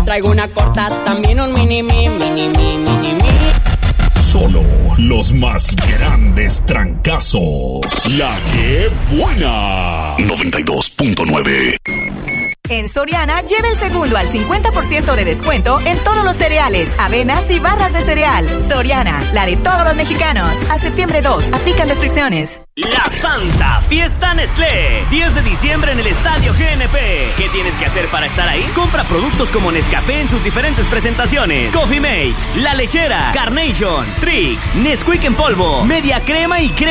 Traigo una corta, también un mini-me. Solo los más grandes trancazos. La que buena. 92.9. En Soriana, lleva el segundo al 50% de descuento en todos los cereales, avenas y barras de cereal. Soriana, la de todos los mexicanos. A septiembre 2, aplican restricciones. La Santa Fiesta Nestlé, 10 de diciembre en el Estadio GNP. ¿Qué tienes que hacer para estar ahí? Compra productos como Nescafé en sus diferentes presentaciones: Coffee Mate, La Lechera, Carnation, Trix, Nesquik en polvo, media crema y crema